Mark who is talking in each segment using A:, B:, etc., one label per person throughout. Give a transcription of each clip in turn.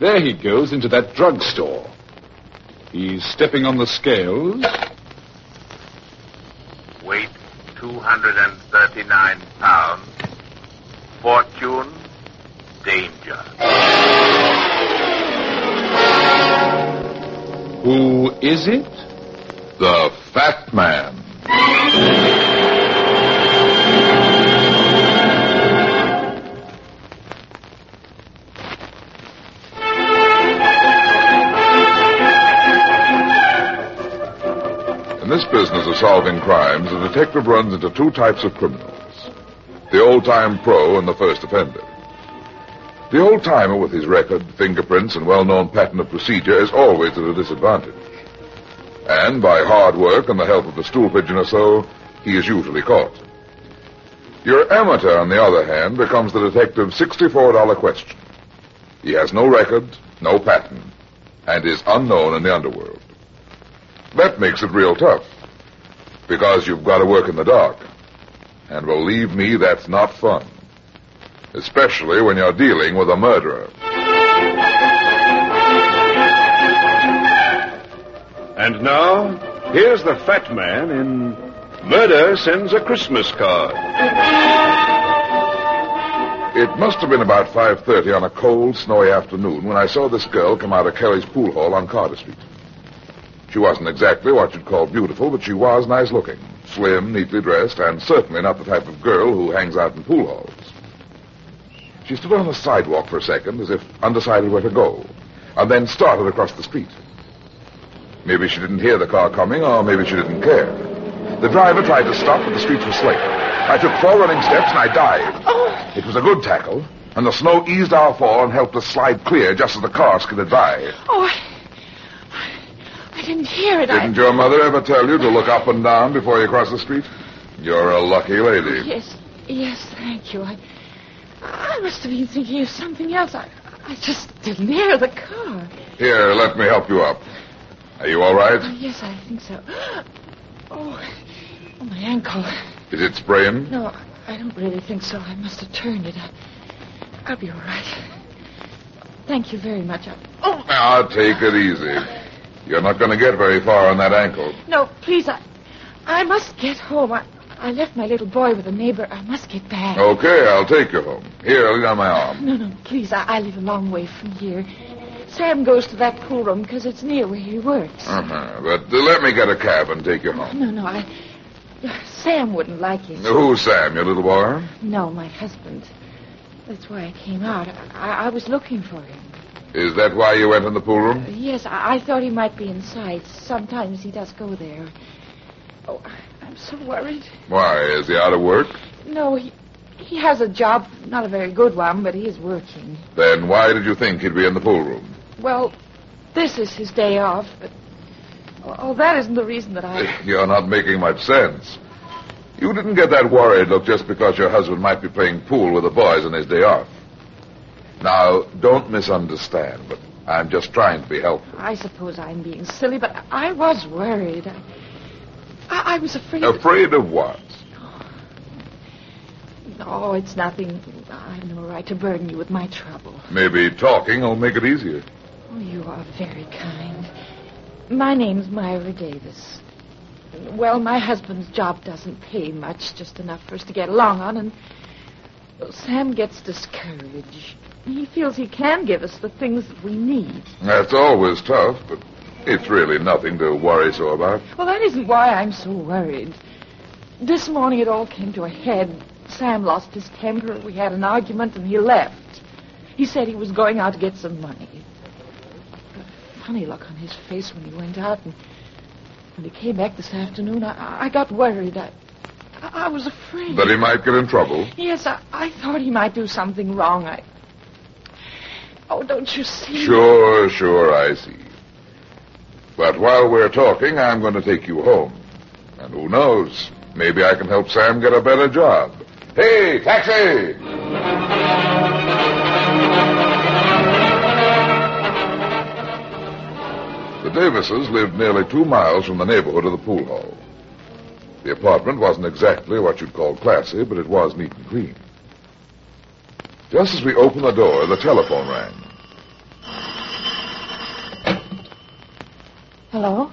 A: There he goes into that drugstore. He's stepping on the scales.
B: Weight 239 pounds. Fortune, danger.
A: Who is it?
C: The Fat Man. In this business of solving crimes, a detective runs into two types of criminals. The old-time pro and the first offender. The old-timer with his record, fingerprints, and well-known pattern of procedure is always at a disadvantage. And by hard work and the help of a stool pigeon or so, he is usually caught. Your amateur, on the other hand, becomes the detective's $64 question. He has no record, no pattern, and is unknown in the underworld. That makes it real tough, because you've got to work in the dark. And believe me, that's not fun. Especially when you're dealing with a murderer.
D: And now, here's the Fat Man in Murder Sends a Christmas Card.
C: It must have been about 5:30 on a cold, snowy afternoon when I saw this girl come out of Kelly's pool hall on Carter Street. She wasn't exactly what you'd call beautiful, but she was nice-looking, slim, neatly dressed, and certainly not the type of girl who hangs out in pool halls. She stood on the sidewalk for a second, as if undecided where to go, and then started across the street. Maybe she didn't hear the car coming, or maybe she didn't care. The driver tried to stop, but the streets were slick. I took 4 running steps, and I dived.
E: Oh!
C: It was a good tackle, and the snow eased our fall and helped us slide clear just as the car skidded by.
E: Oh, I didn't hear it.
C: Didn't your mother ever tell you to look up and down before you cross the street? You're a lucky lady.
E: Yes, thank you. I must have been thinking of something else. I just didn't hear the car.
C: Here, let me help you up. Are you all right?
E: Yes, I think so. Oh, my ankle.
C: Is it sprained?
E: No, I don't really think so. I must have turned it. I'll be all right. Thank you very much.
C: Now, take it easy. You're not going to get very far on that ankle.
E: No, please, I must get home. I left my little boy with a neighbor. I must get back.
C: Okay, I'll take you home. Here, lean on my arm.
E: No, please, I live a long way from here. Sam goes to that pool room because it's near where he works.
C: But let me get a cab and take you home.
E: No, Sam wouldn't like it.
C: Who's Sam, your little boy?
E: No, my husband. That's why I came out. I was looking for him.
C: Is that why you went in the pool room?
E: Yes, I thought he might be inside. Sometimes he does go there. Oh, I'm so worried.
C: Why, is he out of work?
E: No, he has a job, not a very good one, but he is working.
C: Then why did you think he'd be in the pool room?
E: Well, this is his day off, but... Oh, that isn't the reason that
C: You're not making much sense. You didn't get that worried look just because your husband might be playing pool with the boys on his day off. Now, don't misunderstand, but I'm just trying to be helpful.
E: I suppose I'm being silly, but I was worried. I was afraid...
C: Afraid of what?
E: Oh, it's nothing. I've no right to burden you with my trouble.
C: Maybe talking will make it easier.
E: Oh, you are very kind. My name's Myra Davis. Well, my husband's job doesn't pay much, just enough for us to get along on, and Sam gets discouraged. He feels he can give us the things that we need.
C: That's always tough, but it's really nothing to worry so about.
E: Well, that isn't why I'm so worried. This morning it all came to a head. Sam lost his temper. We had an argument, and he left. He said he was going out to get some money. A funny look on his face when he went out, and when he came back this afternoon, I got worried. I was afraid.
C: That he might get in trouble?
E: Yes, I thought he might do something wrong. Oh, don't you see?
C: Sure, I see. But while we're talking, I'm going to take you home. And who knows, maybe I can help Sam get a better job. Hey, taxi! The Davises lived nearly 2 miles from the neighborhood of the pool hall. The apartment wasn't exactly what you'd call classy, but it was neat and clean. Just as we opened the door, the telephone rang.
E: Hello?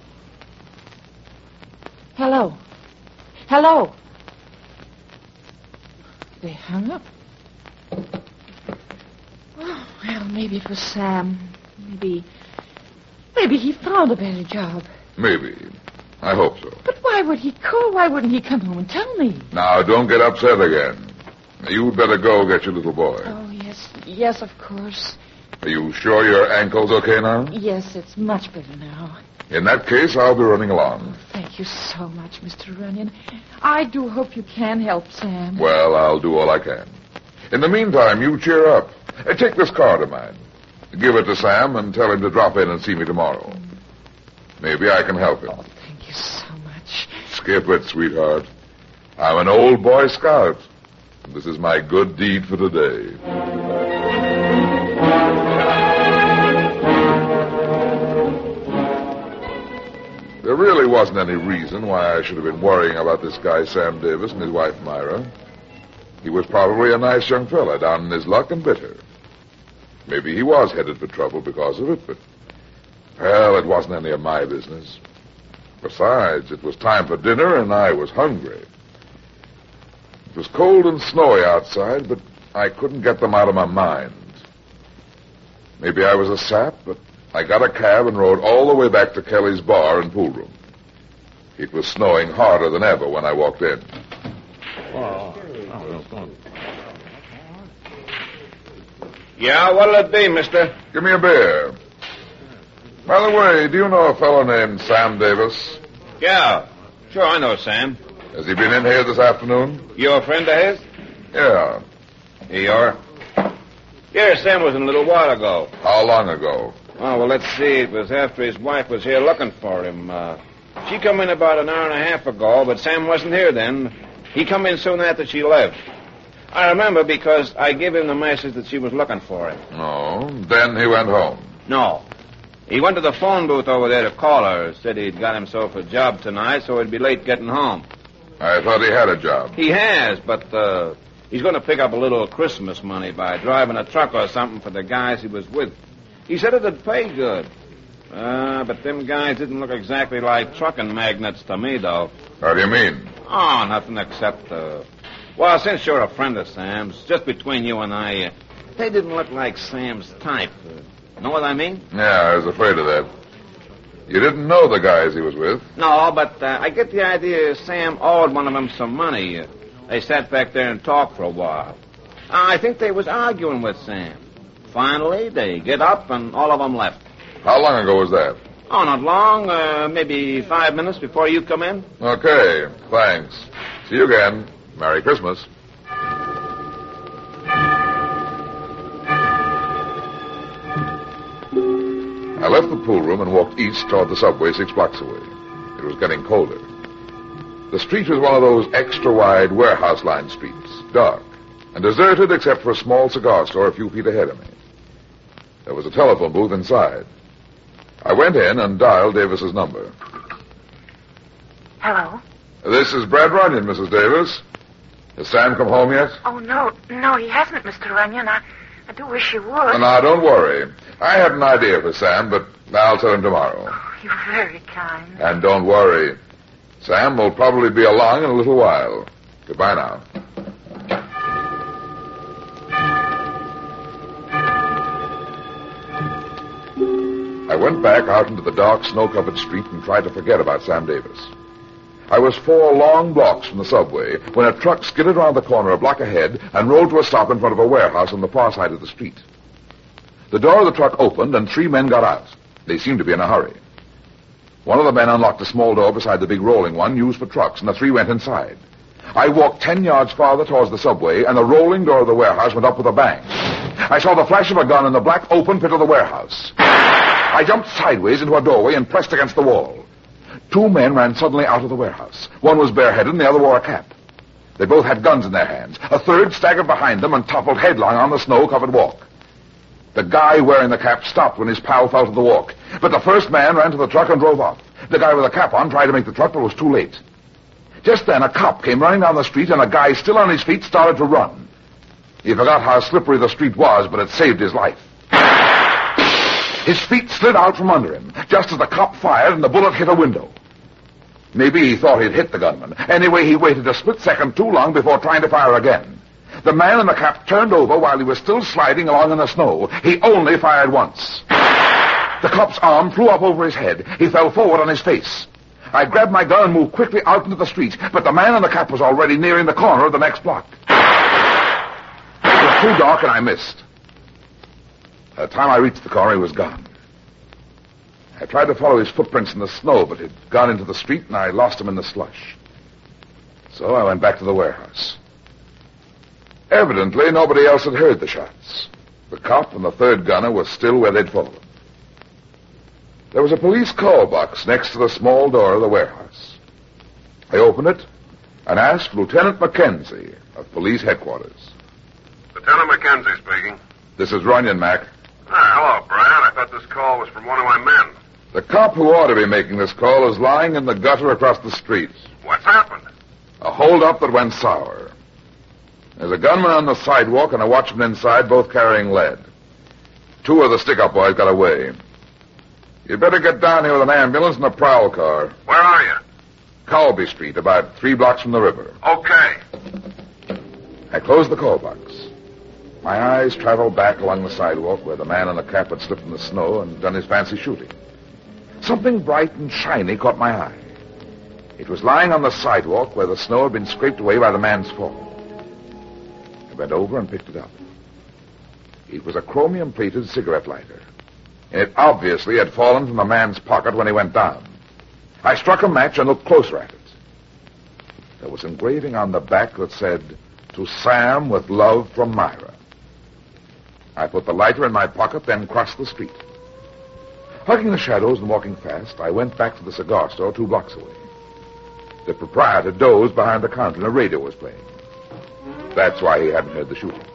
E: Hello? Hello? They hung up. Oh, well, maybe it was Sam. Maybe he found a better job.
C: Maybe. I hope so.
E: But why would he call? Why wouldn't he come home and tell me?
C: Now, don't get upset again. You'd better go get your little boy.
E: Oh, yes. Yes, of course.
C: Are you sure your ankle's okay now?
E: Yes, it's much better now.
C: In that case, I'll be running along.
E: Thank you so much, Mr. Runyon. I do hope you can help Sam.
C: Well, I'll do all I can. In the meantime, you cheer up. Take this card of mine. Give it to Sam and tell him to drop in and see me tomorrow. Maybe I can help him.
E: Oh, thank you so much.
C: Skip it, sweetheart. I'm an old Boy Scout. This is my good deed for today. There really wasn't any reason why I should have been worrying about this guy, Sam Davis, and his wife, Myra. He was probably a nice young fella, down in his luck and bitter. Maybe he was headed for trouble because of it, but, well, it wasn't any of my business. Besides, it was time for dinner, and I was hungry. It was cold and snowy outside, but I couldn't get them out of my mind. Maybe I was a sap, but I got a cab and rode all the way back to Kelly's bar and pool room. It was snowing harder than ever when I walked in.
D: Yeah, what'll it be, mister?
C: Give me a beer. By the way, do you know a fellow named Sam Davis?
D: Yeah, sure, I know Sam.
C: Has he been in here this afternoon?
D: You a friend of his?
C: Yeah.
D: Here you are. Yeah, Sam was in a little while ago.
C: How long ago?
D: Oh, well, let's see. It was after his wife was here looking for him. She come in about an hour and a half ago, but Sam wasn't here then. He come in soon after she left. I remember because I gave him the message that she was looking for him.
C: Oh, then he went home.
D: No. He went to the phone booth over there to call her. Said he'd got himself a job tonight, so he'd be late getting home.
C: I thought he had a job.
D: He has, but he's going to pick up a little Christmas money by driving a truck or something for the guys he was with. He said it'd pay good. But them guys didn't look exactly like trucking magnates to me, though.
C: How do you mean?
D: Oh, nothing except, well, since you're a friend of Sam's, just between you and I, they didn't look like Sam's type. Know what I mean?
C: Yeah, I was afraid of that. You didn't know the guys he was with?
D: No, but I get the idea Sam owed one of them some money. They sat back there and talked for a while. I think they was arguing with Sam. Finally, they get up and all of them left.
C: How long ago was that?
D: Oh, not long. Maybe 5 minutes before you come in.
C: Okay, thanks. See you again. Merry Christmas. I left the pool room and walked east toward the subway 6 blocks away. It was getting colder. The street was one of those extra-wide warehouse-lined streets, dark, and deserted except for a small cigar store a few feet ahead of me. There was a telephone booth inside. I went in and dialed Davis's number.
F: Hello?
C: This is Brad Runyon, Mrs. Davis. Has Sam come home yet?
F: Oh, no, he hasn't, Mr. Runyon. I do wish you would.
C: Now, don't worry. I had an idea for Sam, but I'll tell him tomorrow.
F: Oh, you're very kind.
C: And don't worry. Sam will probably be along in a little while. Goodbye now. I went back out into the dark, snow-covered street and tried to forget about Sam Davis. I was 4 long blocks from the subway when a truck skidded around the corner a block ahead and rolled to a stop in front of a warehouse on the far side of the street. The door of the truck opened and 3 men got out. They seemed to be in a hurry. One of the men unlocked a small door beside the big rolling one used for trucks, and the 3 went inside. I walked 10 yards farther towards the subway, and the rolling door of the warehouse went up with a bang. I saw the flash of a gun in the black open pit of the warehouse. I jumped sideways into a doorway and pressed against the wall. 2 men ran suddenly out of the warehouse. One was bareheaded and the other wore a cap. They both had guns in their hands. A third staggered behind them and toppled headlong on the snow-covered walk. The guy wearing the cap stopped when his pal fell to the walk. But the first man ran to the truck and drove off. The guy with the cap on tried to make the truck, but was too late. Just then, a cop came running down the street, and a guy still on his feet started to run. He forgot how slippery the street was, but it saved his life. His feet slid out from under him, just as the cop fired and the bullet hit a window. Maybe he thought he'd hit the gunman. Anyway, he waited a split second too long before trying to fire again. The man in the cap turned over while he was still sliding along in the snow. He only fired once. The cop's arm flew up over his head. He fell forward on his face. I grabbed my gun and moved quickly out into the street, but the man in the cap was already nearing the corner of the next block. It was too dark and I missed. By the time I reached the corner, he was gone. I tried to follow his footprints in the snow, but he'd gone into the street and I lost him in the slush. So I went back to the warehouse. Evidently, nobody else had heard the shots. The cop and the third gunner were still where they'd fallen. There was a police call box next to the small door of the warehouse. I opened it and asked Lieutenant Mackenzie of police headquarters.
G: Lieutenant Mackenzie speaking.
C: This is Runyon, Mac.
G: Hello, Brad. I thought this call was from one of my men.
C: The cop who ought to be making this call is lying in the gutter across the street.
G: What's happened?
C: A holdup that went sour. There's a gunman on the sidewalk and a watchman inside, both carrying lead. 2 of the stick-up boys got away. You'd better get down here with an ambulance and a prowl car.
G: Where are you?
C: Colby Street, about 3 blocks from the river.
G: Okay.
C: I closed the call box. My eyes traveled back along the sidewalk where the man in the cap had slipped in the snow and done his fancy shooting. Something bright and shiny caught my eye. It was lying on the sidewalk where the snow had been scraped away by the man's fall. I bent over and picked it up. It was a chromium-plated cigarette lighter. It obviously had fallen from the man's pocket when he went down. I struck a match and looked closer at it. There was engraving on the back that said, "To Sam with love from Myra." I put the lighter in my pocket, then crossed the street. Hugging the shadows and walking fast, I went back to the cigar store 2 blocks away. The proprietor dozed behind the counter and a radio was playing. That's why he hadn't heard the shooting.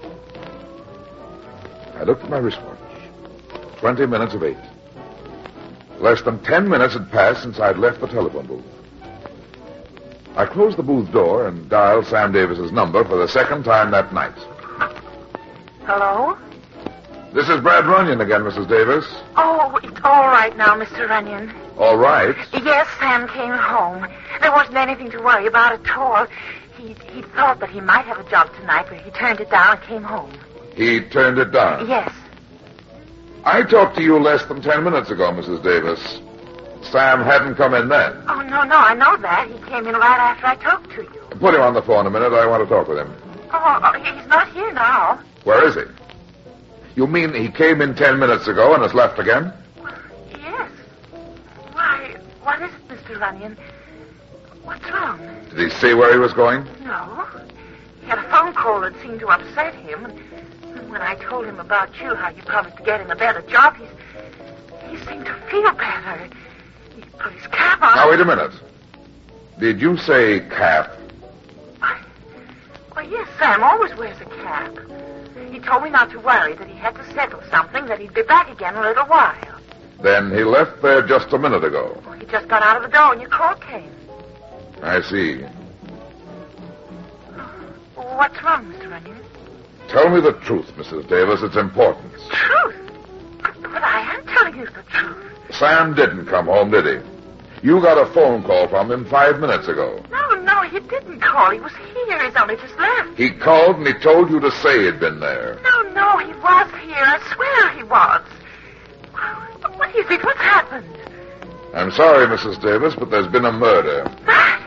C: I looked at my wristwatch. 20 minutes of 8. Less than 10 minutes had passed since I'd left the telephone booth. I closed the booth door and dialed Sam Davis's number for the second time that night.
F: Hello?
C: This is Brad Runyon again, Mrs. Davis.
F: Oh, it's all right now, Mr. Runyon.
C: All right.
F: Yes, Sam came home. There wasn't anything to worry about at all. He thought that he might have a job tonight, but he turned it down and came home.
C: He turned it down?
F: Yes.
C: I talked to you less than 10 minutes ago, Mrs. Davis. Sam hadn't come in then.
F: Oh, no, I know that. He came in right after I talked to you.
C: Put him on the phone a minute. I want to talk with him.
F: Oh, he's not here now.
C: Where is he? You mean he came in 10 minutes ago and has left again?
F: Yes. Why, what is it, Mr. Runyon? What's wrong?
C: Did he say where he was going?
F: No. He had a phone call that seemed to upset him. And when I told him about you, how you promised to get him a better job, he seemed to feel better. He put his cap on.
C: Now, wait a minute. Did you say cap?
F: Well, yes, Sam always wears a cap. He told me not to worry, that he had to settle something, that he'd be back again in a little while.
C: Then he left there just a minute ago.
F: Well, he just got out of the door when your call came.
C: I see.
F: What's wrong, Mr. Runyon?
C: Tell me the truth, Mrs. Davis. It's important.
F: Truth? But I am telling you the truth.
C: Sam didn't come home, did he? You got a phone call from him 5 minutes ago.
F: No, he didn't call. He was here. He's only just left.
C: He called and he told you to say he'd been there.
F: No, he was here. I swear he was. What do you think? What's happened?
C: I'm sorry, Mrs. Davis, but there's been a murder.
F: What?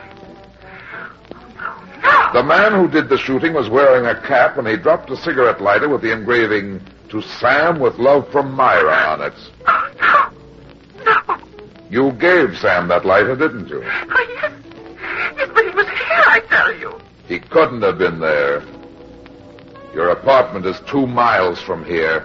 F: No.
C: The man who did the shooting was wearing a cap, and he dropped a cigarette lighter with the engraving, "To Sam with love from Myra" on it.
F: Oh, no.
C: You gave Sam that lighter, didn't you?
F: Oh, yes. Yes, but he was here, I tell you.
C: He couldn't have been there. Your apartment is 2 miles from here.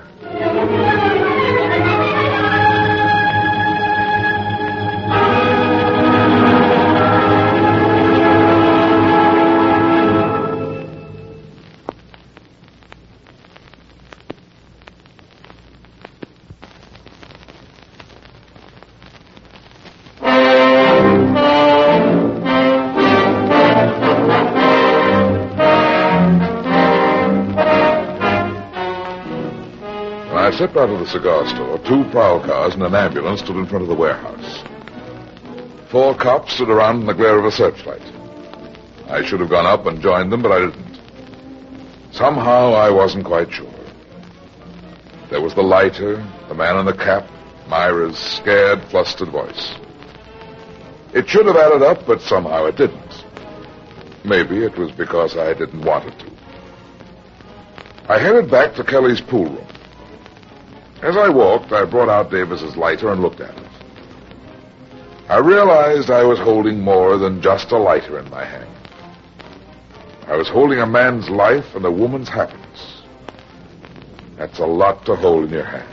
C: stepped out of the cigar store, 2 prowl cars and an ambulance stood in front of the warehouse. 4 cops stood around in the glare of a searchlight. I should have gone up and joined them, but I didn't. Somehow I wasn't quite sure. There was the lighter, the man in the cap, Myra's scared, flustered voice. It should have added up, but somehow it didn't. Maybe it was because I didn't want it to. I headed back to Kelly's pool room. As I walked, I brought out Davis's lighter and looked at it. I realized I was holding more than just a lighter in my hand. I was holding a man's life and a woman's happiness. That's a lot to hold in your hands.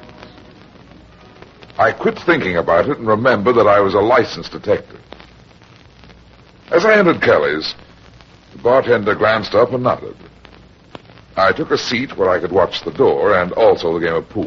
C: I quit thinking about it and remembered that I was a licensed detective. As I entered Kelly's, the bartender glanced up and nodded. I took a seat where I could watch the door and also the game of pool.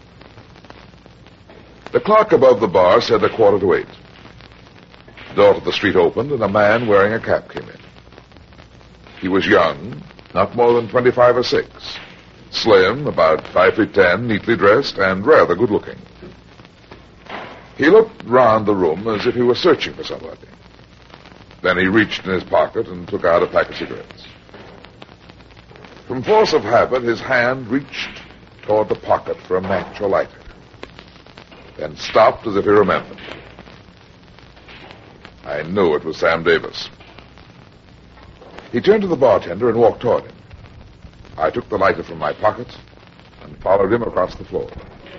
C: The clock above the bar said 7:45. The door to the street opened and a man wearing a cap came in. He was young, not more than 25 or 6. Slim, about 5'10", neatly dressed, and rather good-looking. He looked round the room as if he were searching for somebody. Then he reached in his pocket and took out a pack of cigarettes. From force of habit, his hand reached toward the pocket for a match or lighter, then stopped as if he remembered. I knew it was Sam Davis. He turned to the bartender and walked toward him. I took the lighter from my pocket and followed him across the floor.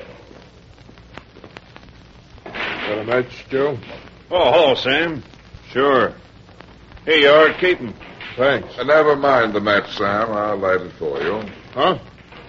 H: Got a match, Joe?
D: Oh, hello, Sam. Sure. Here you are. Keep 'em.
H: Thanks.
C: Never mind the match, Sam. I'll light it for you.
H: Huh?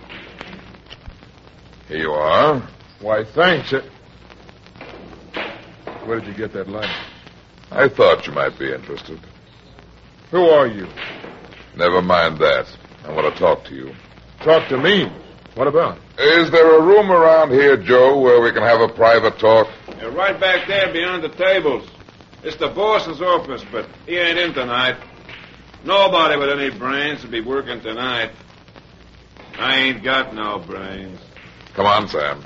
C: Here you are.
H: Why, thanks. Where did you get that light?
C: I thought you might be interested.
H: Who are you?
C: Never mind that. I want to talk to you.
H: Talk to me. What about?
C: Is there a room around here, Joe, where we can have a private talk?
D: You're right back there beyond the tables. It's the boss's office, but he ain't in tonight. Nobody with any brains will be working tonight. I ain't got no brains.
C: Come on, Sam.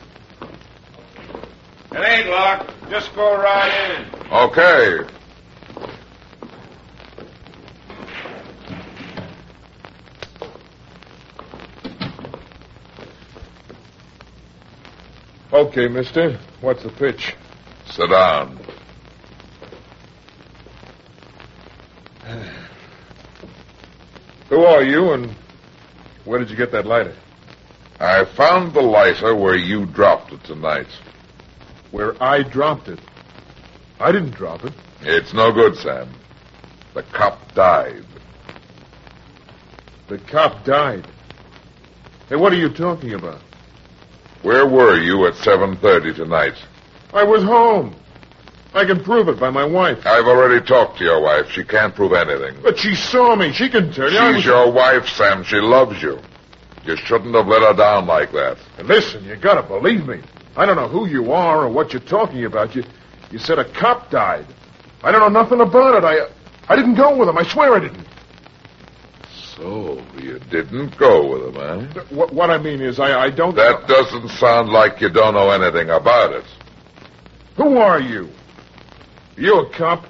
D: It ain't locked. Just go right in.
C: Okay.
H: Okay, mister. What's the pitch?
C: Sit down.
H: Who are you, and where did you get that lighter?
C: I found the lighter where you dropped it tonight.
H: Where I dropped it. I didn't drop it.
C: It's no good, Sam. The cop died.
H: The cop died. Hey, what are you talking about?
C: Where were you at 7:30 tonight?
H: I was home. I can prove it by my wife.
C: I've already talked to your wife. She can't prove anything.
H: But she saw me. She can tell you.
C: She's your wife, Sam. She loves you. You shouldn't have let her down like that.
H: And listen, you gotta believe me. I don't know who you are or what you're talking about. You said a cop died. I don't know nothing about it. I didn't go with him. I swear I didn't.
C: So, you didn't go with him, eh?
H: What I mean is, I don't...
C: That doesn't sound like you don't know anything about it.
H: Who are you? You a cop?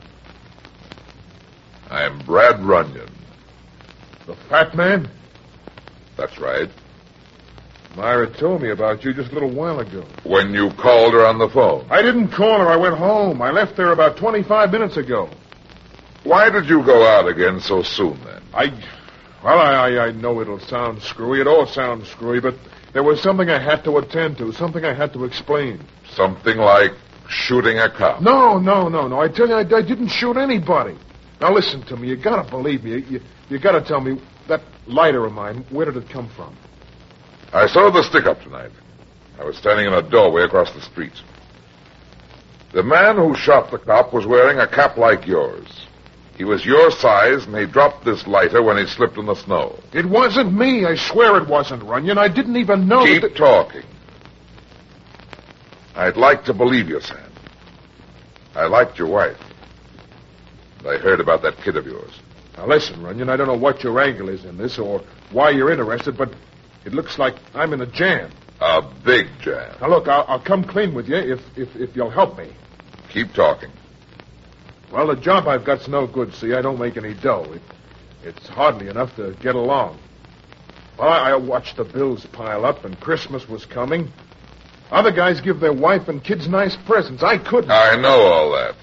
C: I'm Brad Runyon.
H: The fat man?
C: That's right.
H: Myra told me about you just a little while ago.
C: When you called her on the phone.
H: I didn't call her. I went home. I left there about 25 minutes ago.
C: Why did you go out again so soon, then?
H: I know it'll sound screwy. It all sounds screwy, but there was something I had to attend to, something I had to explain.
C: Something like shooting a cop.
H: No. I tell you, I didn't shoot anybody. Now, listen to me. You gotta believe me. You gotta tell me, that lighter of mine, where did it come from?
C: I saw the stick-up tonight. I was standing in a doorway across the street. The man who shot the cop was wearing a cap like yours. He was your size, and he dropped this lighter when he slipped in the snow.
H: It wasn't me. I swear it wasn't, Runyon. I didn't even know...
C: Keep talking. I'd like to believe you, Sam. I liked your wife. And I heard about that kid of yours.
H: Now, listen, Runyon, I don't know what your angle is in this or why you're interested, but it looks like I'm in a jam.
C: A big jam.
H: Now, look, I'll come clean with you if you'll help me.
C: Keep talking.
H: Well, the job I've got's no good, see? I don't make any dough. It's hardly enough to get along. Well, I watched the bills pile up, and Christmas was coming. Other guys give their wife and kids nice presents. I couldn't.
C: I know all that.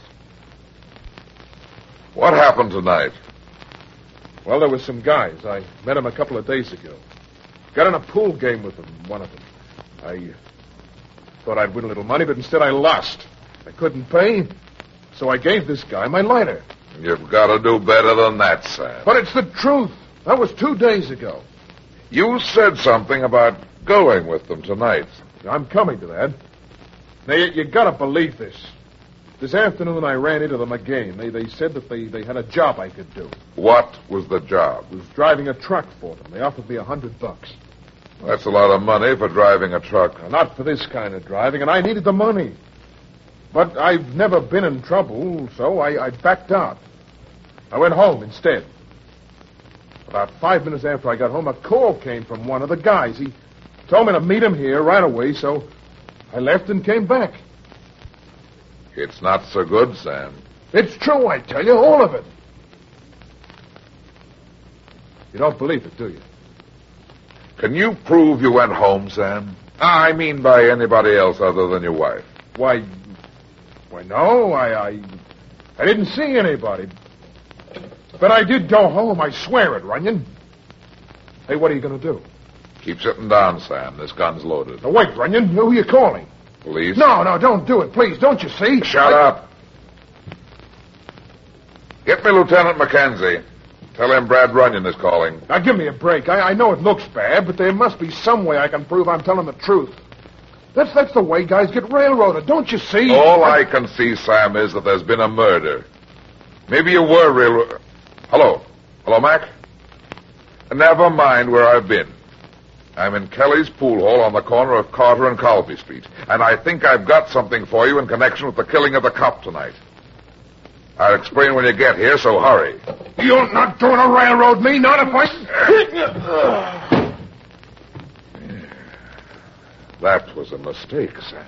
C: What happened tonight?
H: Well, there were some guys. I met them a couple of days ago. Got in a pool game with them, one of them. I thought I'd win a little money, but instead I lost. I couldn't pay, so I gave this guy my lighter.
C: You've got to do better than that, Sam.
H: But it's the truth. That was 2 days ago.
C: You said something about going with them tonight.
H: I'm coming to that. Now, you gotta believe this. This afternoon I ran into them again. They said that they had a job I could do.
C: What was the job?
H: I was driving a truck for them. They offered me $100.
C: That's a lot of money for driving a truck.
H: Not for this kind of driving, and I needed the money. But I've never been in trouble, so I backed out. I went home instead. About 5 minutes after I got home, a call came from one of the guys. He told me to meet him here right away, so I left and came back.
C: It's not so good, Sam.
H: It's true, I tell you, all of it. You don't believe it, do you?
C: Can you prove you went home, Sam? I mean by anybody else other than your wife.
H: Why, no, I didn't see anybody. But I did go home, I swear it, Runyon. Hey, what are you going to do?
C: Keep sitting down, Sam. This gun's loaded.
H: Now, wait, Runyon. Who are you calling?
C: Police?
H: No, don't do it, please. Don't you see?
C: Shut up. Get me Lieutenant Mackenzie. Tell him Brad Runyon is calling.
H: Now, give me a break. I know it looks bad, but there must be some way I can prove I'm telling the truth. That's the way guys get railroaded, don't you see?
C: All I can see, Sam, is that there's been a murder. Maybe you were railroaded. Hello? Hello, Mac? Never mind where I've been. I'm in Kelly's pool hall on the corner of Carter and Colby Street, and I think I've got something for you in connection with the killing of the cop tonight. I'll explain when you get here, so hurry.
H: You're not going to railroad me, not if I...
C: That was a mistake, Sam.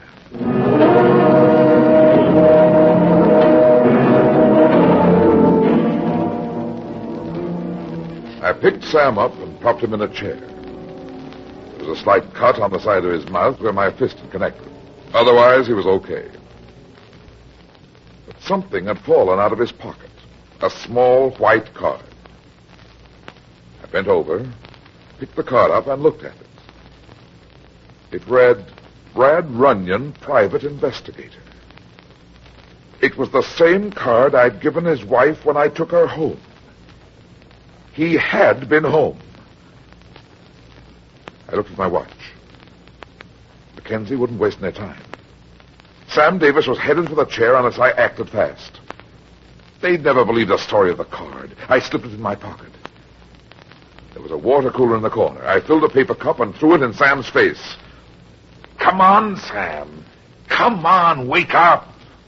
C: I picked Sam up and propped him in a chair. There was a slight cut on the side of his mouth where my fist had connected. Otherwise, he was okay. But something had fallen out of his pocket. A small white card. I bent over, picked the card up, and looked at it. It read, Brad Runyon, Private Investigator. It was the same card I'd given his wife when I took her home. He had been home. I looked at my watch. Mackenzie wouldn't waste any time. Sam Davis was headed for the chair unless I acted fast. They'd never believed the story of the card. I slipped it in my pocket. There was a water cooler in the corner. I filled a paper cup and threw it in Sam's face. Come on, Sam. Come on, wake up.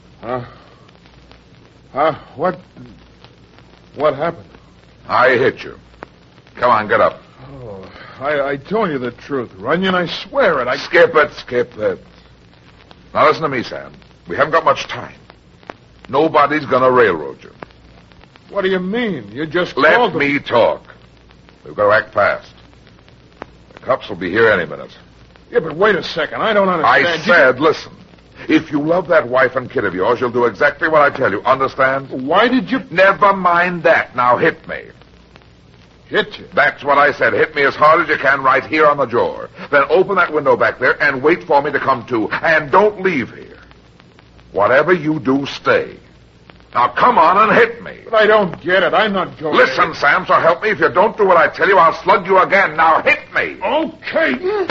H: What happened?
C: I hit you. Come on, get up.
H: Oh, I told you the truth, Runyon. I swear it.
C: Skip it. Now listen to me, Sam. We haven't got much time. Nobody's gonna railroad you.
H: What do you mean? You just
C: Let me talk. We've got to act fast. The cops will be here any minute.
H: Yeah, but wait a second. I don't understand.
C: I said, listen. If you love that wife and kid of yours, you'll do exactly what I tell you. Understand?
H: Why did you...
C: Never mind that. Now hit me.
H: Hit you?
C: That's what I said. Hit me as hard as you can right here on the jaw. Then open that window back there and wait for me to come to. And don't leave here. Whatever you do, stay. Now come on and hit me.
H: But I don't get it. I'm not going...
C: Listen, Sam, so help me. If you don't do what I tell you, I'll slug you again. Now hit me.
H: Okay.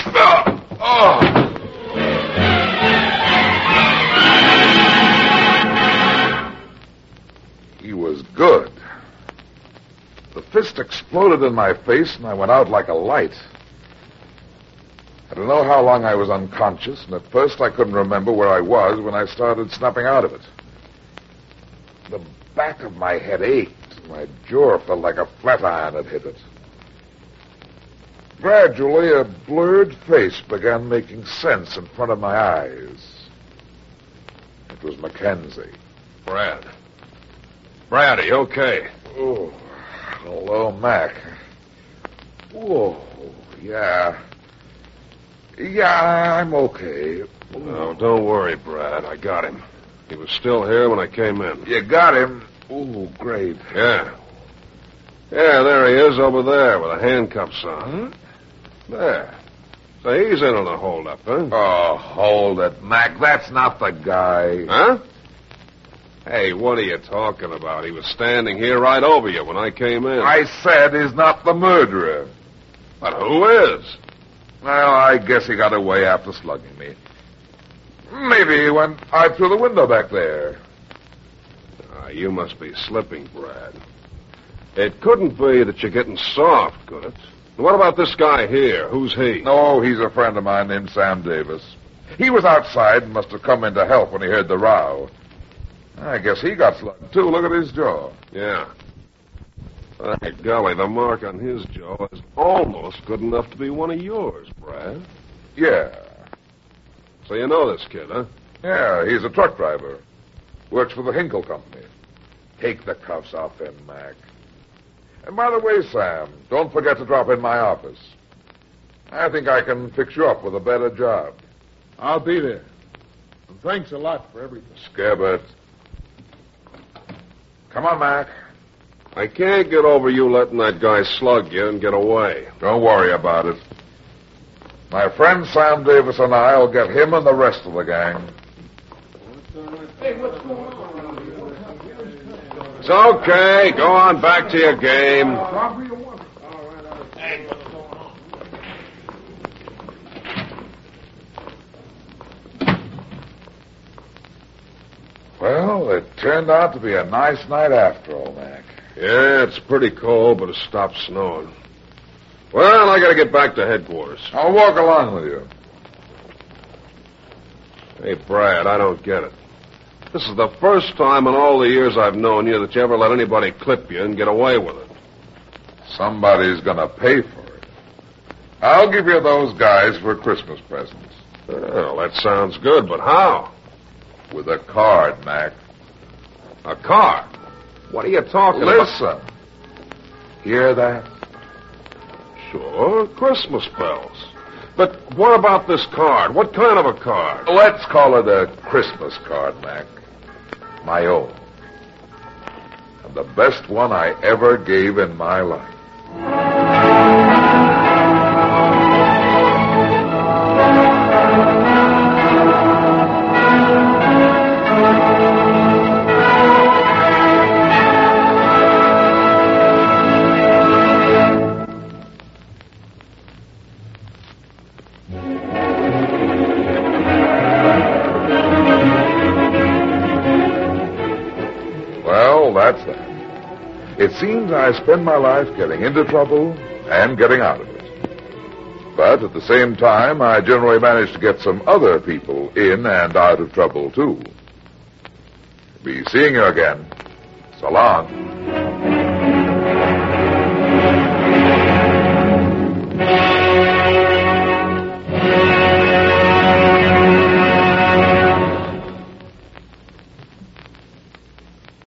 C: He was good. The fist exploded in my face, and I went out like a light. I don't know how long I was unconscious, and at first I couldn't remember where I was when I started snapping out of it. The back of my head ached, and my jaw felt like a flat iron had hit it. Gradually, a blurred face began making sense in front of my eyes. It was Mackenzie.
I: Brad. Brad, are you okay?
C: Oh, hello, Mac. Whoa, yeah. Yeah, I'm okay.
I: No, don't worry, Brad. I got him. He was still here when I came in.
C: You got him? Oh, great.
I: Yeah. Yeah, there he is over there with the handcuffs on. There. So he's in on the holdup, huh?
C: Oh, hold it, Mac. That's not the guy.
I: Huh? Hey, what are you talking about? He was standing here right over you when I came in.
C: I said he's not the murderer.
I: But who is?
C: Well, I guess he got away after slugging me. Maybe he went out through the window back there.
I: You must be slipping, Brad. It couldn't be that you're getting soft, could it? What about this guy here? Who's he?
C: No, he's a friend of mine named Sam Davis. He was outside and must have come in to help when he heard the row. I guess he got slugged, too. Look at his jaw.
I: Yeah. By golly, the mark on his jaw is almost good enough to be one of yours, Brad.
C: Yeah.
I: So you know this kid, huh?
C: Yeah, he's a truck driver. Works for the Hinkle Company. Take the cuffs off him, Mac. And by the way, Sam, don't forget to drop in my office. I think I can fix you up with a better job.
H: I'll be there. And thanks a lot for everything.
C: Scabbard. Come on, Mac.
I: I can't get over you letting that guy slug you and get away.
C: Don't worry about it. My friend Sam Davis and I will get him and the rest of the gang.
E: Hey, what's going on?
I: It's okay. Go on back to your game.
E: Hey, what's going on?
C: Well, it turned out to be a nice night after all, Mac.
I: Yeah, it's pretty cold, but it stopped snowing. Well, I gotta get back to headquarters.
C: I'll walk along with you.
I: Hey, Brad, I don't get it. This is the first time in all the years I've known you that you ever let anybody clip you and get away with it.
C: Somebody's gonna pay for it. I'll give you those guys for Christmas presents.
I: Well, that sounds good, but how?
C: With a card, Mac.
I: A car? What are you talking about?
C: Listen. Hear that?
I: Sure, Christmas bells. But what about this card? What kind of a card?
C: Let's call it a Christmas card, Mac. My own. And the best one I ever gave in my life. That's that. It seems I spend my life getting into trouble and getting out of it. But at the same time, I generally manage to get some other people in and out of trouble, too. Be seeing you again. So long.